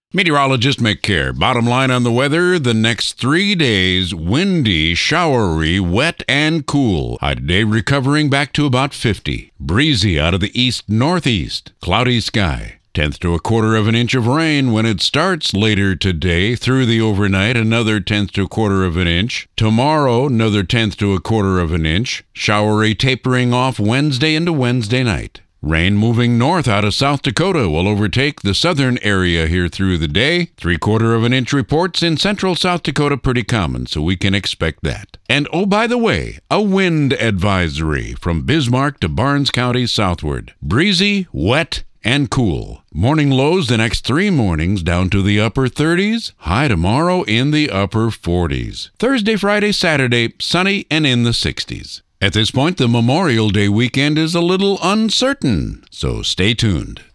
Meteorologist Mick Kerr. Bottom line on the weather, the next 3 days, windy, showery, wet, and cool. High today recovering back to about 50. Breezy out of the east-northeast. Cloudy sky. 1/10 to 1/4 of an inch of rain when it starts later today. Through the overnight, another 1/10 to 1/4 of an inch. Tomorrow, another 1/10 to 1/4 of an inch. Showery tapering off Wednesday into Wednesday night. Rain moving north out of South Dakota will overtake the southern area here through the day. 3/4 of an inch reports in central South Dakota pretty common, so we can expect that. And oh, by the way, a wind advisory from Bismarck to Barnes County southward. Breezy, wet, and cool. Morning lows the next 3 mornings down to the upper 30s. High tomorrow in the upper 40s. Thursday, Friday, Saturday, sunny and in the 60s. At this point, the Memorial Day weekend is a little uncertain, so stay tuned.